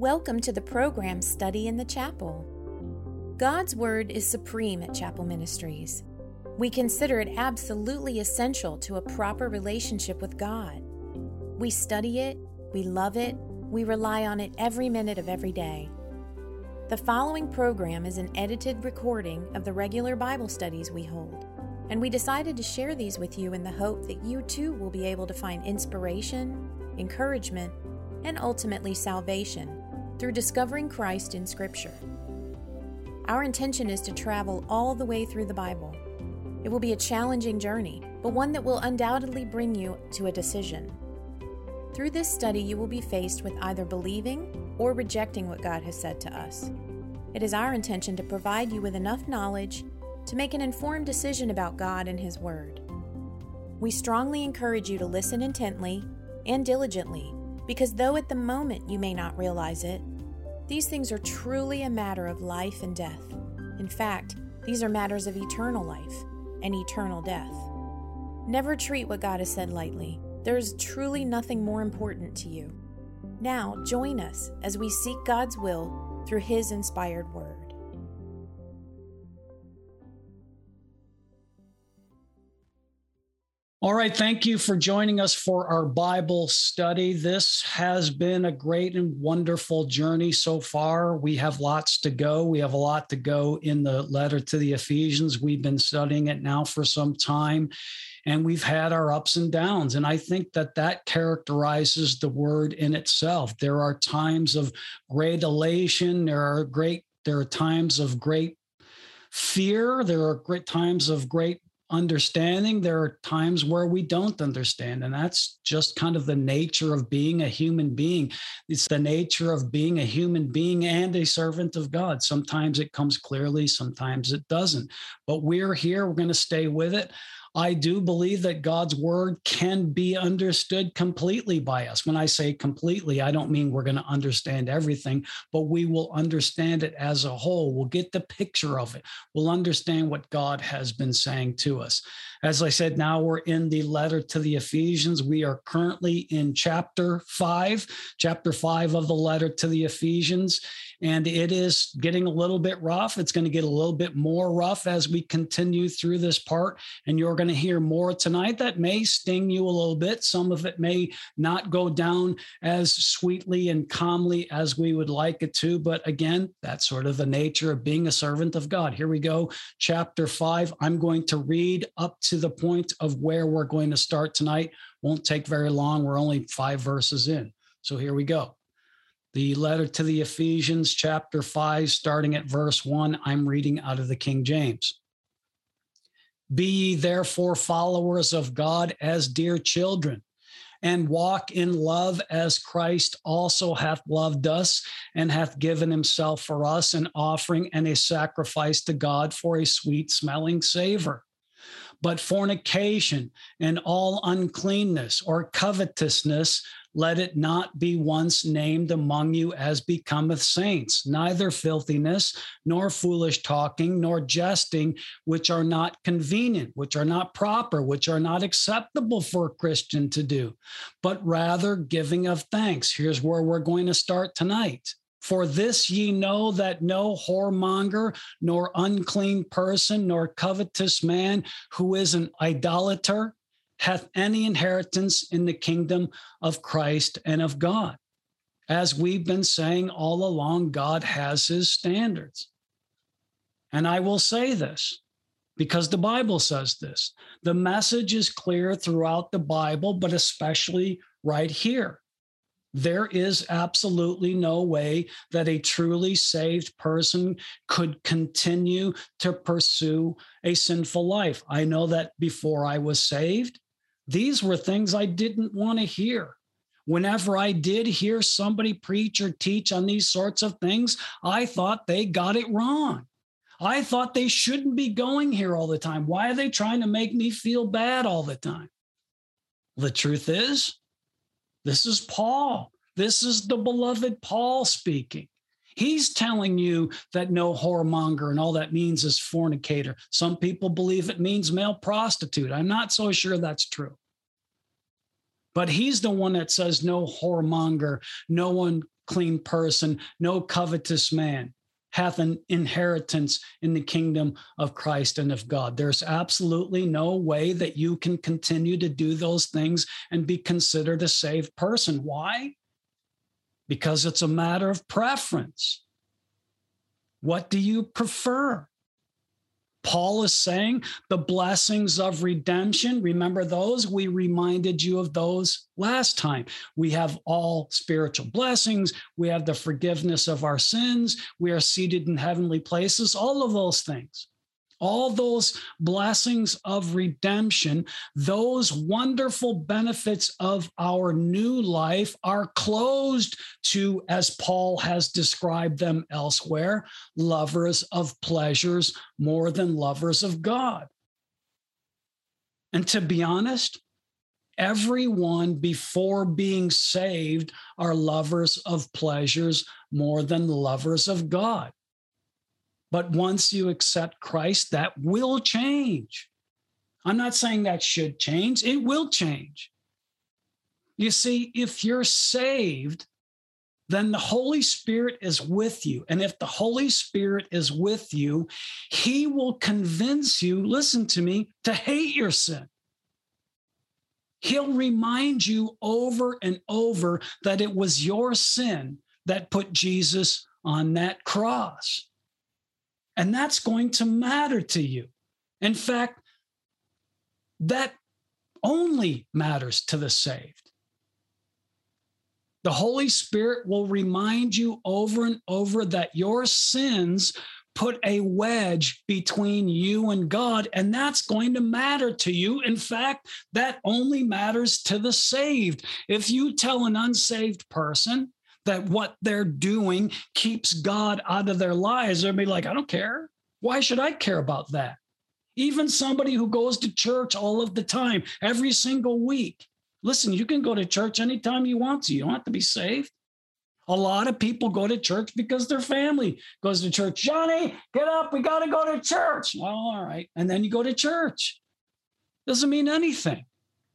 Welcome to the program Study in the Chapel. God's Word is supreme at Chapel Ministries. We consider it absolutely essential to a proper relationship with God. We study it, we love it, we rely on it every minute of every day. The following program is an edited recording of the regular Bible studies we hold, and we decided to share these with you in the hope that you too will be able to find inspiration, encouragement, and ultimately salvation through discovering Christ in Scripture. Our intention is to travel all the way through the Bible. It will be a challenging journey, but one that will undoubtedly bring you to a decision. Through this study, you will be faced with either believing or rejecting what God has said to us. It is our intention to provide you with enough knowledge to make an informed decision about God and His Word. We strongly encourage you to listen intently and diligently, because though at the moment you may not realize it, these things are truly a matter of life and death. In fact, these are matters of eternal life and eternal death. Never treat what God has said lightly. There is truly nothing more important to you. Now, join us as we seek God's will through His inspired Word. All right, thank you for joining us for our Bible study. This has been a great and wonderful journey so far. We have lots to go. We have a lot to go in the letter to the Ephesians. We've been studying it now for some time, and we've had our ups and downs. And I think that characterizes the word in itself. There are times of great elation. There are times of great fear. There are great times of great understanding. There are times where we don't understand, and that's just kind of the nature of being a human being. It's the nature of being a human being and a servant of God. Sometimes it comes clearly, sometimes it doesn't, but we're here. We're going to stay with it. I do believe that God's word can be understood completely by us. When I say completely, I don't mean we're going to understand everything, but we will understand it as a whole. We'll get the picture of it. We'll understand what God has been saying to us. As I said, now we're in the letter to the Ephesians. We are currently in chapter 5 of the letter to the Ephesians, and it is getting a little bit rough. It's going to get a little bit more rough as we continue through this part, and you're going to hear more tonight that may sting you a little bit. Some of it may not go down as sweetly and calmly as we would like it to, but again, that's sort of the nature of being a servant of God. Here we go, chapter 5. I'm going to read up to the point of where we're going to start tonight. Won't take very long. We're only 5 verses in. So here we go. The letter to the Ephesians, chapter 5, starting at verse 1. I'm reading out of the King James. Be ye therefore followers of God as dear children, and walk in love as Christ also hath loved us, and hath given himself for us, an offering and a sacrifice to God for a sweet-smelling savor. But fornication and all uncleanness or covetousness, let it not be once named among you as becometh saints, neither filthiness, nor foolish talking, nor jesting, which are not convenient, which are not proper, which are not acceptable for a Christian to do, but rather giving of thanks. Here's where we're going to start tonight. For this ye know that no whoremonger, nor unclean person, nor covetous man who is an idolater hath any inheritance in the kingdom of Christ and of God. As we've been saying all along, God has his standards. And I will say this because the Bible says this. The message is clear throughout the Bible, but especially right here. There is absolutely no way that a truly saved person could continue to pursue a sinful life. I know that before I was saved, these were things I didn't want to hear. Whenever I did hear somebody preach or teach on these sorts of things, I thought they got it wrong. I thought they shouldn't be going here all the time. Why are they trying to make me feel bad all the time? The truth is, this is Paul. This is the beloved Paul speaking. He's telling you that no whoremonger, and all that means is fornicator. Some people believe it means male prostitute. I'm not so sure that's true. But he's the one that says no whoremonger, no unclean person, no covetous man hath an inheritance in the kingdom of Christ and of God. There's absolutely no way that you can continue to do those things and be considered a saved person. Why? Because it's a matter of preference. What do you prefer? Paul is saying the blessings of redemption. Remember those? We reminded you of those last time. We have all spiritual blessings. We have the forgiveness of our sins. We are seated in heavenly places. All of those things. All those blessings of redemption, those wonderful benefits of our new life are closed to, as Paul has described them elsewhere, lovers of pleasures more than lovers of God. And to be honest, everyone before being saved are lovers of pleasures more than lovers of God. But once you accept Christ, that will change. I'm not saying that should change. It will change. You see, if you're saved, then the Holy Spirit is with you. And if the Holy Spirit is with you, he will convince you, listen to me, to hate your sin. He'll remind you over and over that it was your sin that put Jesus on that cross. And that's going to matter to you. In fact, that only matters to the saved. The Holy Spirit will remind you over and over that your sins put a wedge between you and God, and that's going to matter to you. In fact, that only matters to the saved. If you tell an unsaved person that what they're doing keeps God out of their lives, they'll be like, I don't care. Why should I care about that? Even somebody who goes to church all of the time, every single week. Listen, you can go to church anytime you want to. You don't have to be saved. A lot of people go to church because their family goes to church. Johnny, get up. We got to go to church. Well, all right. And then you go to church. Doesn't mean anything.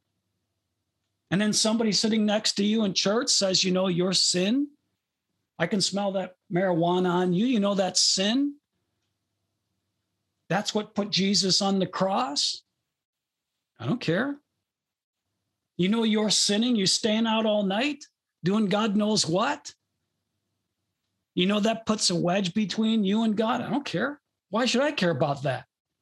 And then somebody sitting next to you in church says, you know, your sin, I can smell that marijuana on you. You know, that's sin. That's what put Jesus on the cross. I don't care. You know, you're sinning. You're staying out all night doing God knows what. You know, that puts a wedge between you and God. I don't care. Why should I care about that?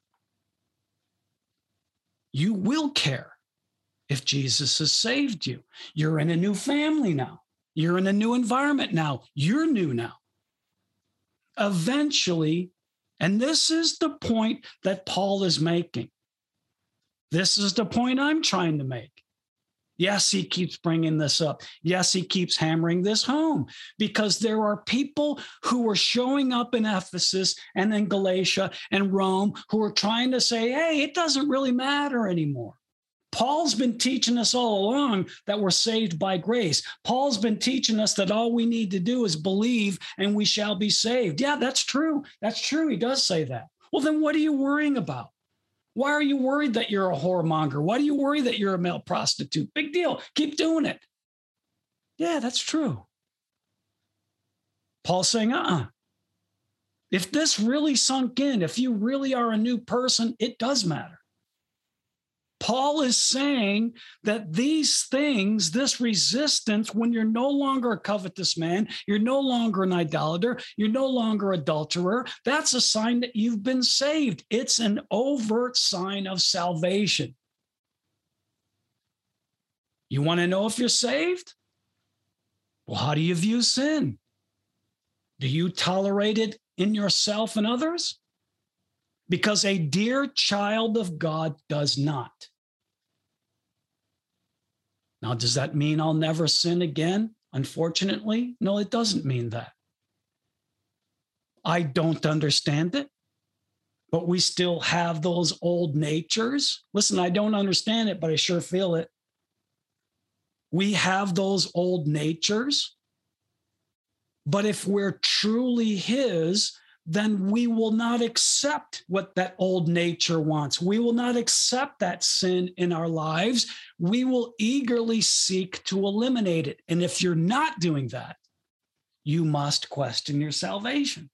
You will care. If Jesus has saved you, you're in a new family now. You're in a new environment now. You're new now. Eventually, and this is the point that Paul is making. This is the point I'm trying to make. Yes, he keeps bringing this up. Yes, he keeps hammering this home because there are people who are showing up in Ephesus and in Galatia and Rome who are trying to say, hey, it doesn't really matter anymore. Paul's been teaching us all along that we're saved by grace. Paul's been teaching us that all we need to do is believe and we shall be saved. Yeah, that's true. That's true. He does say that. Well, then what are you worrying about? Why are you worried that you're a whoremonger? Why do you worry that you're a male prostitute? Big deal. Keep doing it. Yeah, that's true. Paul's saying, if this really sunk in, if you really are a new person, it does matter. Paul is saying that these things, this resistance, when you're no longer a covetous man, you're no longer an idolater, you're no longer an adulterer, that's a sign that you've been saved. It's an overt sign of salvation. You want to know if you're saved? Well, how do you view sin? Do you tolerate it in yourself and others? Because a dear child of God does not. Now, does that mean I'll never sin again? Unfortunately, no, it doesn't mean that. I don't understand it, but we still have those old natures. Listen, I don't understand it, but I sure feel it. We have those old natures. But if we're truly his, then we will not accept what that old nature wants. We will not accept that sin in our lives. We will eagerly seek to eliminate it. And if you're not doing that, you must question your salvation.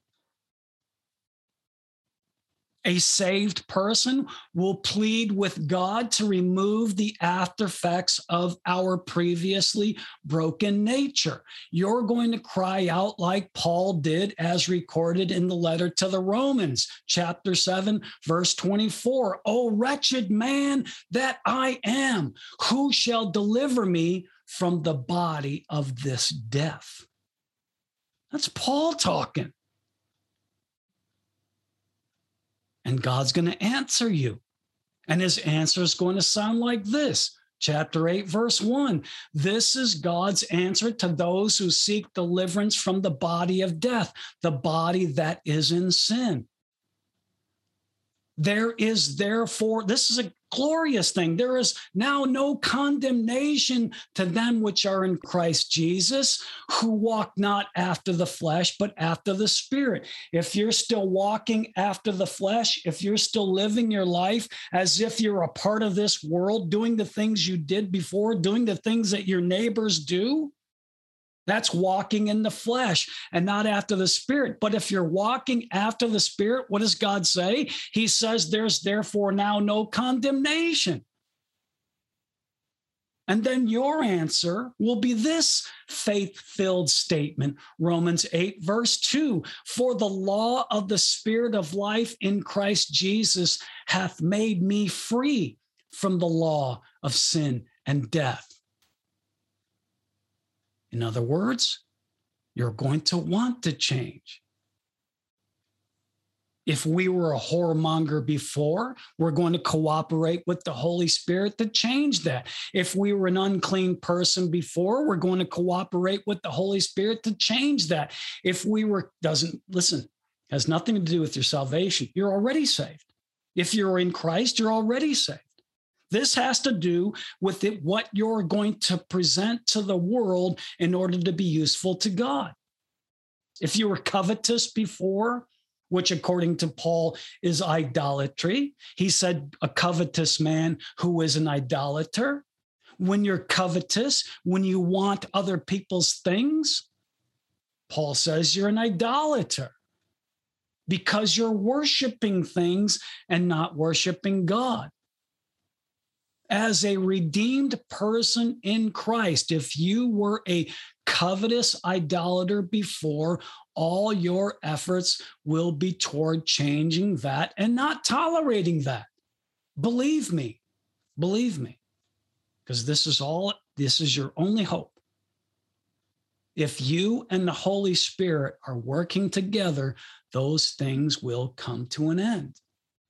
A saved person will plead with God to remove the after effects of our previously broken nature. You're going to cry out like Paul did, as recorded in the letter to the Romans, chapter 7, verse 24. "O wretched man that I am, who shall deliver me from the body of this death?" That's Paul talking. And God's going to answer you. And his answer is going to sound like this. Chapter 8, verse 1. "This is God's answer to those who seek deliverance from the body of death, the body that is in sin. There is therefore," this is a glorious thing, "there is now no condemnation to them which are in Christ Jesus, who walk not after the flesh, but after the Spirit." If you're still walking after the flesh, if you're still living your life as if you're a part of this world, doing the things you did before, doing the things that your neighbors do, that's walking in the flesh and not after the Spirit. But if you're walking after the Spirit, what does God say? He says, "There's therefore now no condemnation." And then your answer will be this faith-filled statement, Romans 8, verse 2. "For the law of the Spirit of life in Christ Jesus hath made me free from the law of sin and death." In other words, you're going to want to change. If we were a whoremonger before, we're going to cooperate with the Holy Spirit to change that. If we were an unclean person before, we're going to cooperate with the Holy Spirit to change that. If we were, has nothing to do with your salvation. You're already saved. If you're in Christ, you're already saved. This has to do with what you're going to present to the world in order to be useful to God. If you were covetous before, which according to Paul is idolatry, he said a covetous man who is an idolater. When you're covetous, when you want other people's things, Paul says you're an idolater because you're worshiping things and not worshiping God. As a redeemed person in Christ, if you were a covetous idolater before, all your efforts will be toward changing that and not tolerating that. Believe me, because this is your only hope. If you and the Holy Spirit are working together, those things will come to an end.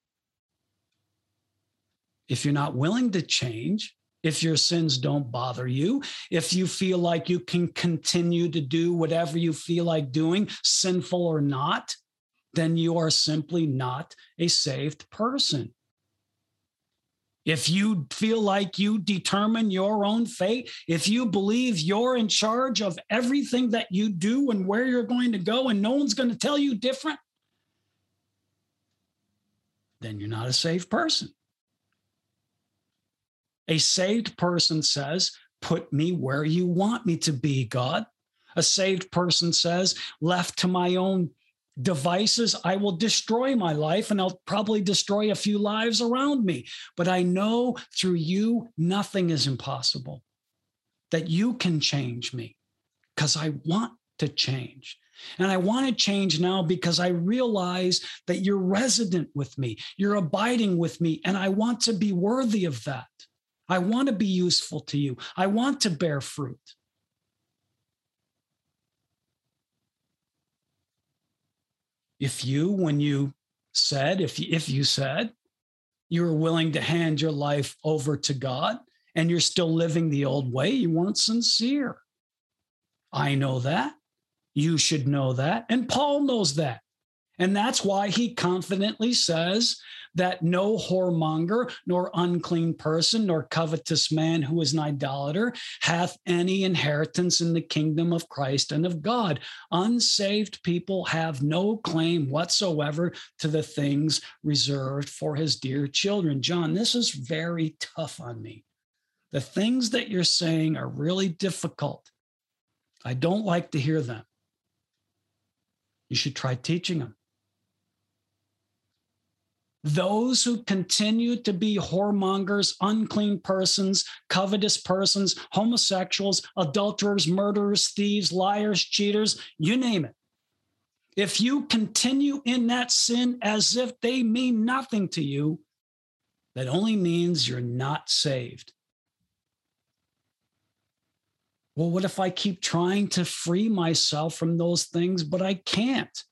If you're not willing to change, if your sins don't bother you, if you feel like you can continue to do whatever you feel like doing, sinful or not, then you are simply not a saved person. If you feel like you determine your own fate, if you believe you're in charge of everything that you do and where you're going to go and no one's going to tell you different, then you're not a saved person. A saved person says, "Put me where you want me to be, God." A saved person says, "Left to my own devices, I will destroy my life and I'll probably destroy a few lives around me. But I know through you, nothing is impossible, that you can change me because I want to change. And I want to change now because I realize that you're resident with me, you're abiding with me, and I want to be worthy of that. I want to be useful to you. I want to bear fruit." If you said you were willing to hand your life over to God and you're still living the old way, you weren't sincere. I know that. You should know that. And Paul knows that. And that's why he confidently says that no whoremonger, nor unclean person, nor covetous man who is an idolater hath any inheritance in the kingdom of Christ and of God. Unsaved people have no claim whatsoever to the things reserved for his dear children. John, this is very tough on me. The things that you're saying are really difficult. I don't like to hear them. You should try teaching them. Those who continue to be whoremongers, unclean persons, covetous persons, homosexuals, adulterers, murderers, thieves, liars, cheaters, you name it. If you continue in that sin as if they mean nothing to you, that only means you're not saved. Well, what if I keep trying to free myself from those things, but I can't?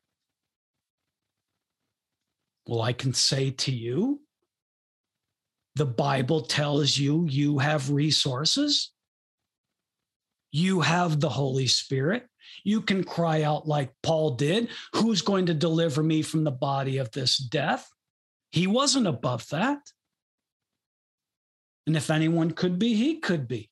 Well, I can say to you, the Bible tells you you have resources. You have the Holy Spirit. You can cry out like Paul did, who's going to deliver me from the body of this death? He wasn't above that. And if anyone could be, he could be.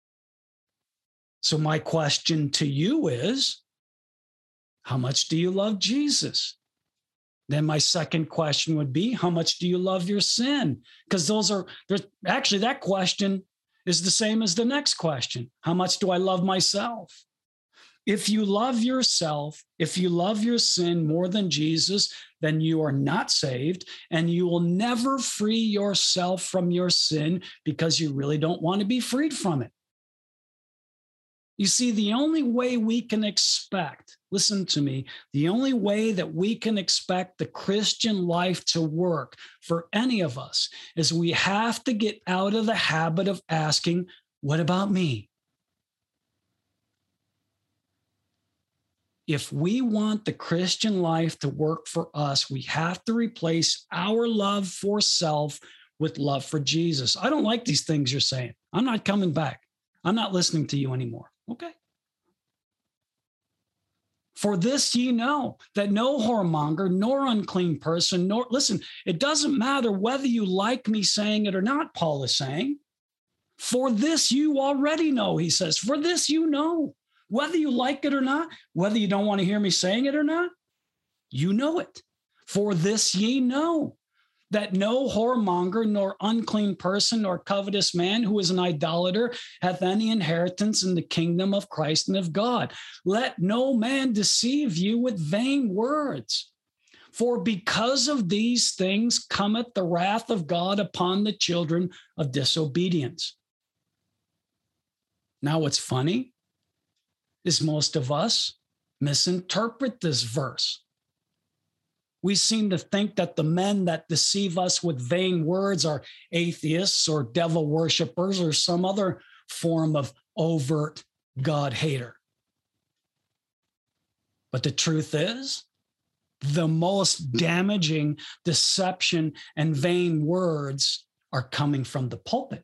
So my question to you is, how much do you love Jesus? Then my second question would be, how much do you love your sin? Because actually that question is the same as the next question. How much do I love myself? If you love yourself, if you love your sin more than Jesus, then you are not saved, and you will never free yourself from your sin because you really don't want to be freed from it. You see, the only way we can expect, listen to me, the only way that we can expect the Christian life to work for any of us is we have to get out of the habit of asking, what about me? If we want the Christian life to work for us, we have to replace our love for self with love for Jesus. I don't like these things you're saying. I'm not coming back. I'm not listening to you anymore. Okay. For this ye know that no whoremonger, nor unclean person, listen, it doesn't matter whether you like me saying it or not, Paul is saying. For this you already know, he says. For this you know, whether you like it or not, whether you don't want to hear me saying it or not, you know it. For this ye know that no whoremonger, nor unclean person, nor covetous man who is an idolater hath any inheritance in the kingdom of Christ and of God. Let no man deceive you with vain words. For because of these things cometh the wrath of God upon the children of disobedience. Now, what's funny is most of us misinterpret this verse. We seem to think that the men that deceive us with vain words are atheists or devil worshipers or some other form of overt God hater. But the truth is, the most damaging deception and vain words are coming from the pulpit.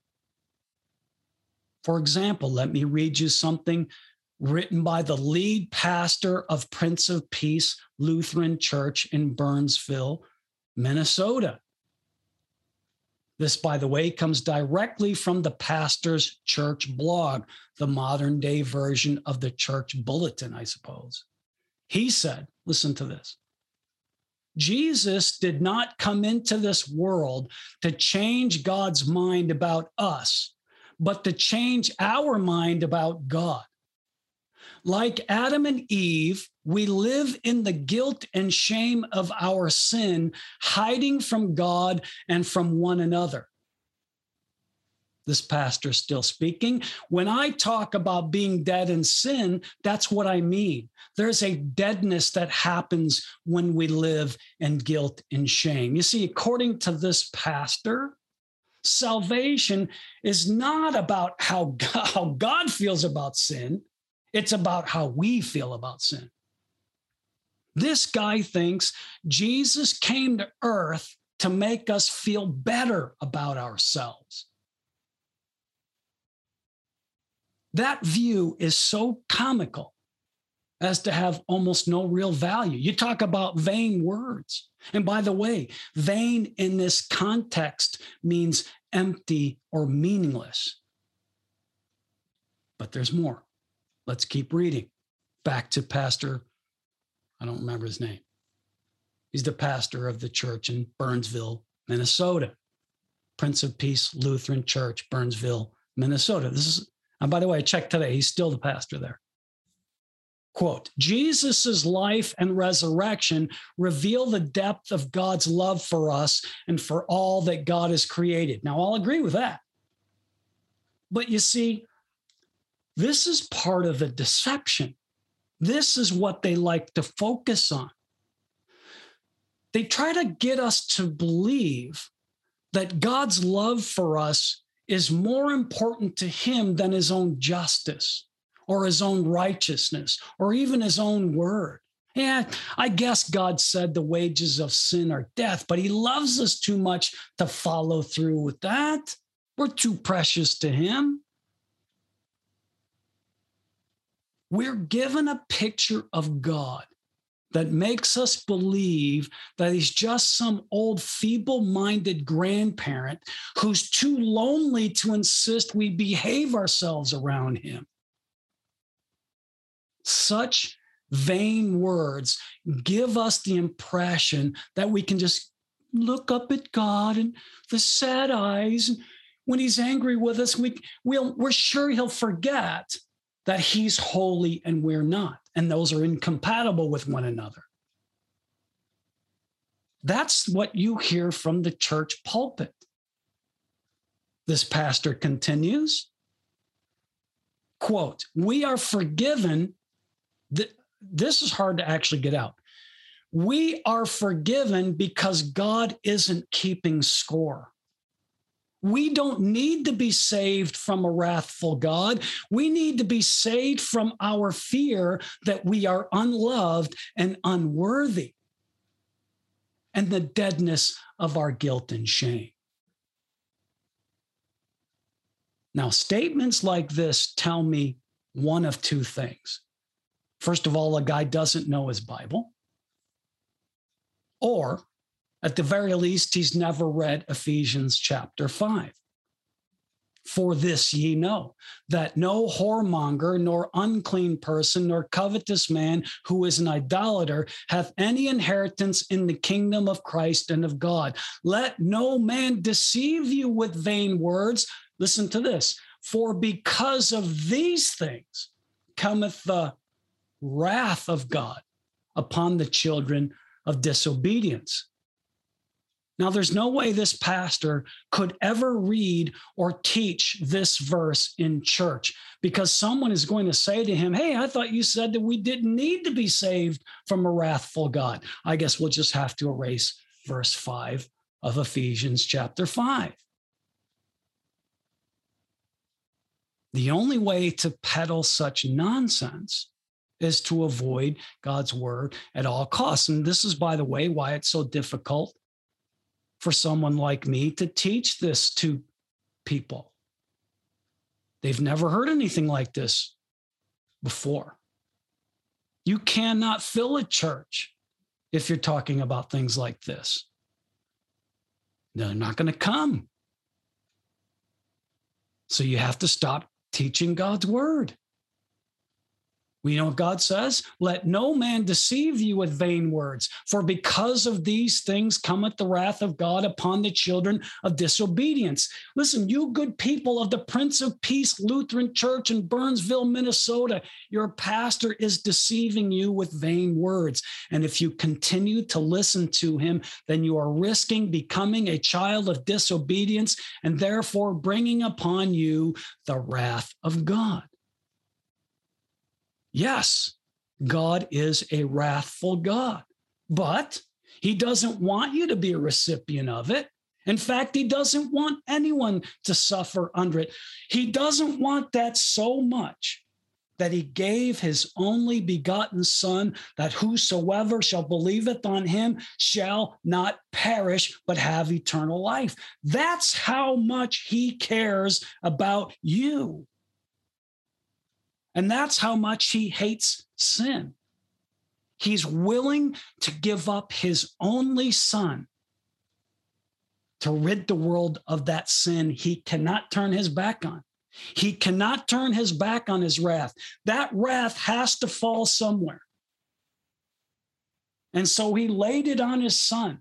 For example, let me read you something written by the lead pastor of Prince of Peace Lutheran Church in Burnsville, Minnesota. This, by the way, comes directly from the pastor's church blog, the modern day version of the church bulletin, I suppose. He said, listen to this. Jesus did not come into this world to change God's mind about us, but to change our mind about God. Like Adam and Eve, we live in the guilt and shame of our sin, hiding from God and from one another. This pastor still speaking. When I talk about being dead in sin, that's what I mean. There's a deadness that happens when we live in guilt and shame. You see, according to this pastor, salvation is not about how God feels about sin. It's about how we feel about sin. This guy thinks Jesus came to earth to make us feel better about ourselves. That view is so comical as to have almost no real value. You talk about vain words. And by the way, vain in this context means empty or meaningless. But there's more. Let's keep reading. Back to Pastor, I don't remember his name. He's the pastor of the church in Burnsville, Minnesota. Prince of Peace Lutheran Church, Burnsville, Minnesota. And by the way, I checked today, he's still the pastor there. Quote, Jesus' life and resurrection reveal the depth of God's love for us and for all that God has created. Now, I'll agree with that. But you see, this is part of the deception. This is what they like to focus on. They try to get us to believe that God's love for us is more important to him than his own justice or his own righteousness or even his own word. Yeah, I guess God said the wages of sin are death, but he loves us too much to follow through with that. We're too precious to him. We're given a picture of God that makes us believe that he's just some old feeble-minded grandparent who's too lonely to insist we behave ourselves around him. Such vain words give us the impression that we can just look up at God and the sad eyes. When he's angry with us, we're sure he'll forget that he's holy and we're not. And those are incompatible with one another. That's what you hear from the church pulpit. This pastor continues, quote, we are forgiven. This is hard to actually get out. We are forgiven because God isn't keeping score. We don't need to be saved from a wrathful God. We need to be saved from our fear that we are unloved and unworthy and the deadness of our guilt and shame. Now, statements like this tell me one of two things. First of all, a guy doesn't know his Bible, or at the very least, he's never read Ephesians chapter 5. For this ye know, that no whoremonger, nor unclean person, nor covetous man who is an idolater hath any inheritance in the kingdom of Christ and of God. Let no man deceive you with vain words. Listen to this. For because of these things cometh the wrath of God upon the children of disobedience. Now, there's no way this pastor could ever read or teach this verse in church because someone is going to say to him, hey, I thought you said that we didn't need to be saved from a wrathful God. I guess we'll just have to erase verse 5 of Ephesians chapter 5. The only way to peddle such nonsense is to avoid God's word at all costs. And this is, by the way, why it's so difficult for someone like me to teach this to people. They've never heard anything like this before. You cannot fill a church if you're talking about things like this. They're not going to come. So you have to stop teaching God's word. We know what God says, let no man deceive you with vain words, for because of these things cometh the wrath of God upon the children of disobedience. Listen, you good people of the Prince of Peace Lutheran Church in Burnsville, Minnesota, your pastor is deceiving you with vain words. And if you continue to listen to him, then you are risking becoming a child of disobedience and therefore bringing upon you the wrath of God. Yes, God is a wrathful God, but he doesn't want you to be a recipient of it. In fact, he doesn't want anyone to suffer under it. He doesn't want that so much that he gave his only begotten Son, that whosoever shall believeth on him shall not perish, but have eternal life. That's how much he cares about you. And that's how much he hates sin. He's willing to give up his only son to rid the world of that sin he cannot turn his back on. He cannot turn his back on his wrath. That wrath has to fall somewhere. And so he laid it on his son.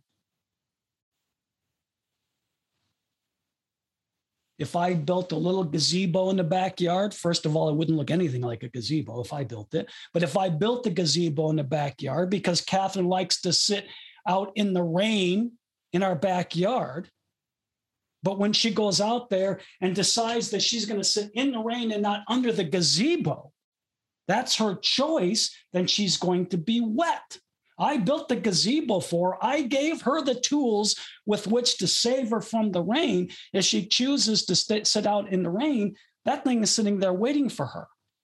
If I built a little gazebo in the backyard, first of all, it wouldn't look anything like a gazebo if I built it. But if I built the gazebo in the backyard, because Catherine likes to sit out in the rain in our backyard, but when she goes out there and decides that she's going to sit in the rain and not under the gazebo, that's her choice, then she's going to be wet. I built the gazebo for her. I gave her the tools with which to save her from the rain. If she chooses to sit out in the rain, that thing is sitting there waiting for her.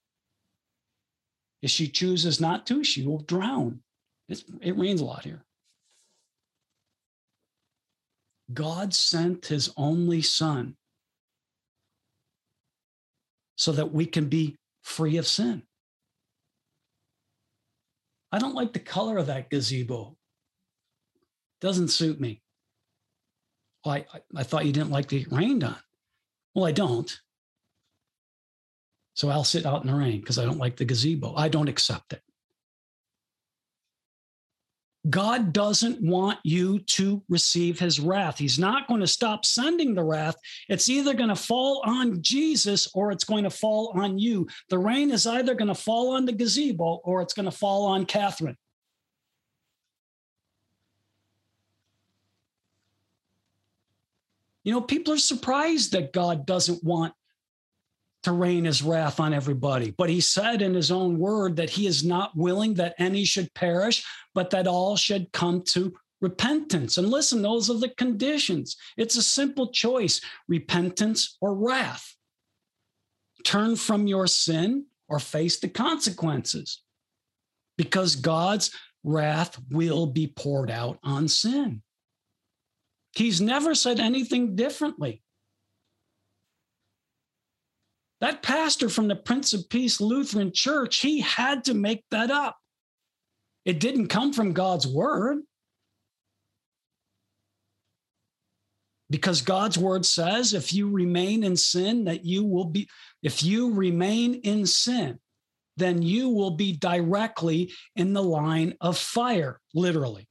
If she chooses not to, she will drown. It rains a lot here. God sent his only son so that we can be free of sin. I don't like the color of that gazebo. Doesn't suit me. Well, I thought you didn't like to get rained on. Well, I don't. So I'll sit out in the rain because I don't like the gazebo. I don't accept it. God doesn't want you to receive his wrath. He's not going to stop sending the wrath. It's either going to fall on Jesus or it's going to fall on you. The rain is either going to fall on the gazebo or it's going to fall on Catherine. You know, people are surprised that God doesn't want to rain his wrath on everybody. But he said in his own word that he is not willing that any should perish, but that all should come to repentance. And listen, those are the conditions. It's a simple choice, repentance or wrath. Turn from your sin or face the consequences, because God's wrath will be poured out on sin. He's never said anything differently. That pastor from the Prince of Peace Lutheran Church, he had to make that up. It didn't come from God's word. Because God's word says, if you remain in sin, if you remain in sin, then you will be directly in the line of fire, literally.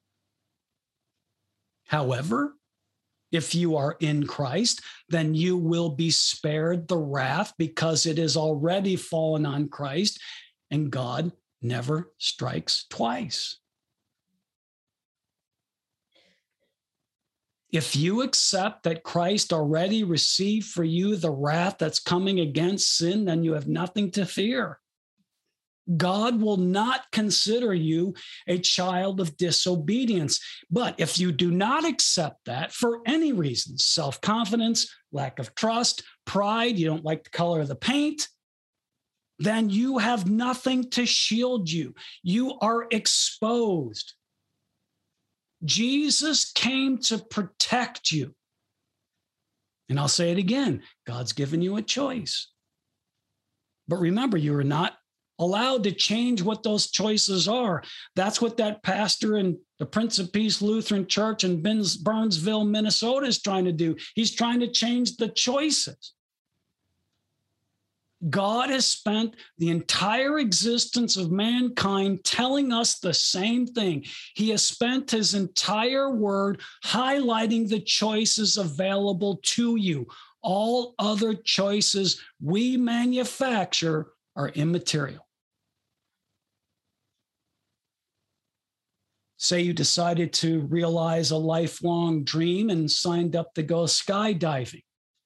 However, if you are in Christ, then you will be spared the wrath because it is already fallen on Christ, and God never strikes twice. If you accept that Christ already received for you the wrath that's coming against sin, then you have nothing to fear. God will not consider you a child of disobedience. But if you do not accept that for any reason, self-confidence, lack of trust, pride, you don't like the color of the paint, then you have nothing to shield you. You are exposed. Jesus came to protect you. And I'll say it again, God's given you a choice. But remember, you are not allowed to change what those choices are. That's what that pastor in the Prince of Peace Lutheran Church in Burnsville, Minnesota is trying to do. He's trying to change the choices. God has spent the entire existence of mankind telling us the same thing. He has spent his entire word highlighting the choices available to you. All other choices we manufacture are immaterial. Say you decided to realize a lifelong dream and signed up to go skydiving.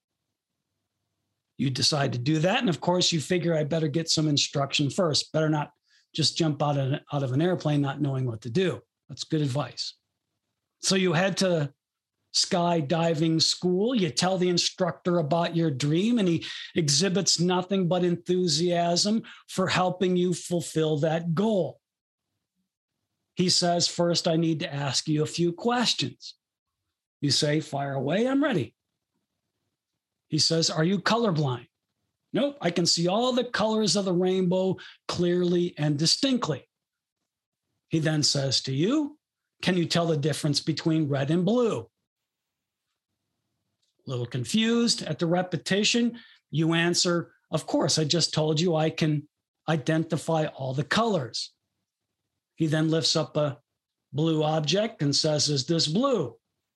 You decide to do that. And of course, you figure I better get some instruction first. Better not just jump out of an airplane not knowing what to do. That's good advice. So you head to skydiving school. You tell the instructor about your dream, and he exhibits nothing but enthusiasm for helping you fulfill that goal. He says, first, I need to ask you a few questions. You say, fire away, I'm ready. He says, are you colorblind? Nope, I can see all the colors of the rainbow clearly and distinctly. He then says to you, can you tell the difference between red and blue? A little confused at the repetition, you answer, of course, I just told you I can identify all the colors. He then lifts up a blue object and says, is this blue?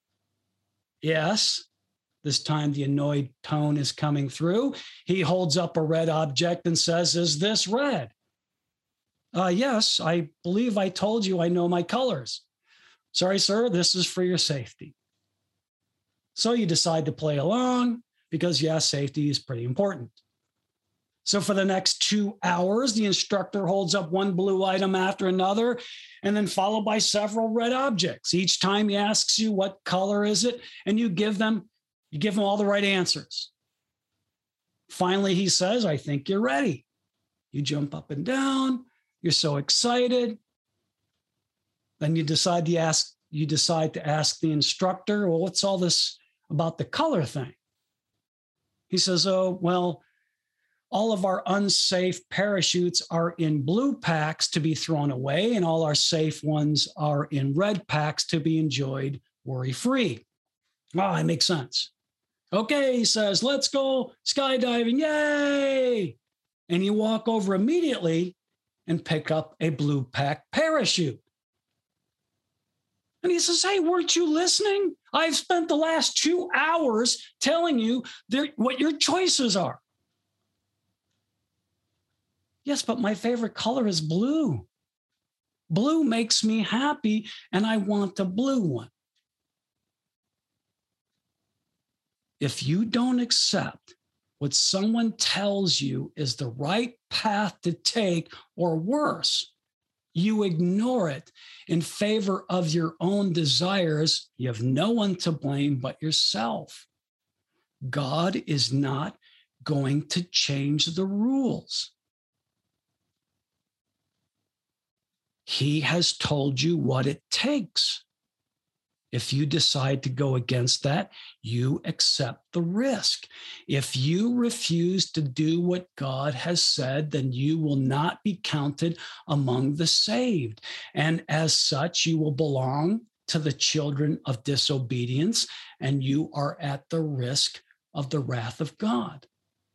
Yes. This time the annoyed tone is coming through. He holds up a red object and says, is this red? Yes, I believe I told you I know my colors. Sorry, sir, this is for your safety. So you decide to play along because, yes, safety is pretty important. So for the next 2 hours, the instructor holds up one blue item after another, and then followed by several red objects. Each time he asks you, what color is it? And you give them all the right answers. Finally, he says, I think you're ready. You jump up and down. You're so excited. Then you decide to ask the instructor, well, what's all this about the color thing? He says, oh, well, all of our unsafe parachutes are in blue packs to be thrown away, and all our safe ones are in red packs to be enjoyed worry-free. Ah, that makes sense. Okay, he says, let's go skydiving, yay! And you walk over immediately and pick up a blue pack parachute. And he says, hey, weren't you listening? I've spent the last 2 hours telling you what your choices are. Yes, but my favorite color is blue. Blue makes me happy, and I want a blue one. If you don't accept what someone tells you is the right path to take, or worse, you ignore it in favor of your own desires, you have no one to blame but yourself. God is not going to change the rules. He has told you what it takes. If you decide to go against that, you accept the risk. If you refuse to do what God has said, then you will not be counted among the saved. And as such, you will belong to the children of disobedience, and you are at the risk of the wrath of God.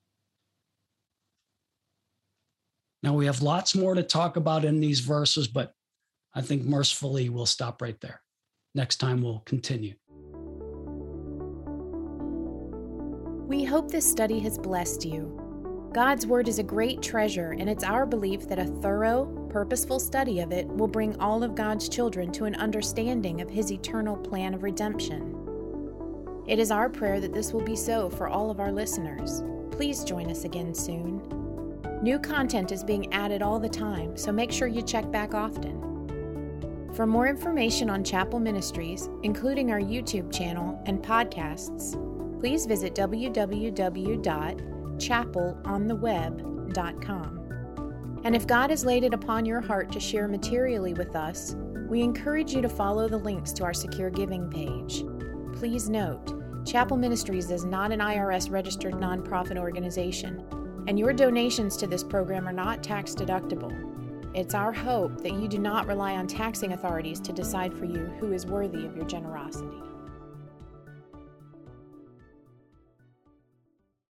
Now, we have lots more to talk about in these verses, but I think mercifully we'll stop right there. Next time we'll continue. We hope this study has blessed you. God's Word is a great treasure, and it's our belief that a thorough, purposeful study of it will bring all of God's children to an understanding of His eternal plan of redemption. It is our prayer that this will be so for all of our listeners. Please join us again soon. New content is being added all the time, so make sure you check back often. For more information on Chapel Ministries, including our YouTube channel and podcasts, please visit www.chapelontheweb.com. And if God has laid it upon your heart to share materially with us, we encourage you to follow the links to our secure giving page. Please note, Chapel Ministries is not an IRS-registered nonprofit organization, and your donations to this program are not tax deductible. It's our hope that you do not rely on taxing authorities to decide for you who is worthy of your generosity.